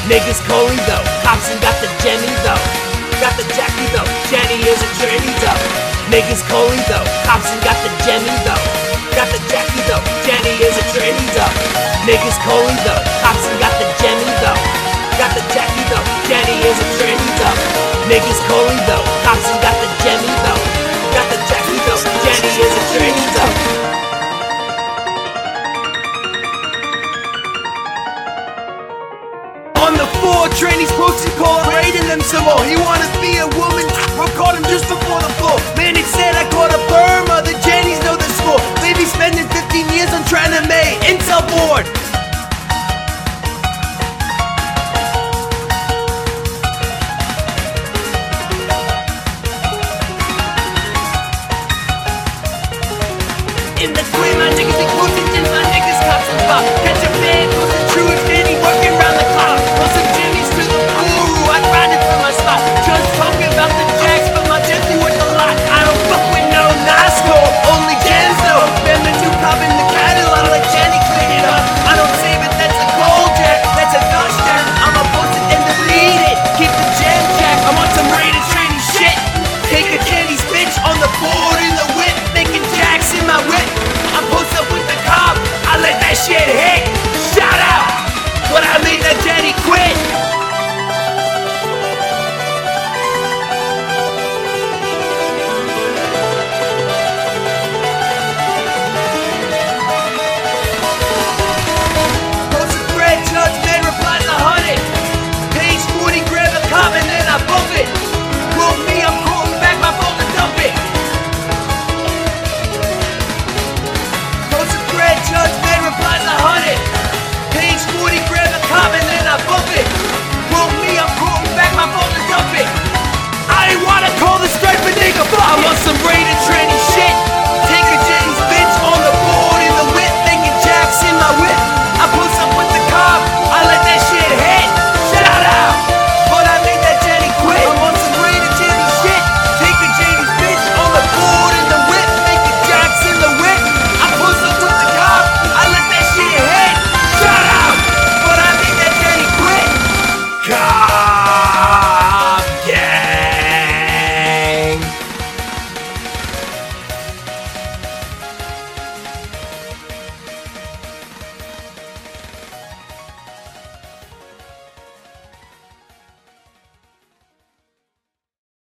Niggas calling though, cops and got the Jenny though. Got the Jackie though, Jenny is a tranny though. Niggas calling though, cops and got the Jenny though. Got the Jackie though, Jenny is a tranny though. Niggas calling though, cops and got the Jenny though. Got the Jackie though, Jenny is a tranny though. Niggas calling though, cops and got the Jenny though. Got the Jackie though, Jenny is a tranny though. On the floor, trannies posted call raiding them some more. He wanna be a woman, we caught him just before the floor. Man, it said I caught a Burma, the Jennies know the score. Baby spending 15 years on trying to make Intel board. In the queen, my niggas be closing in, my niggas cops and pop.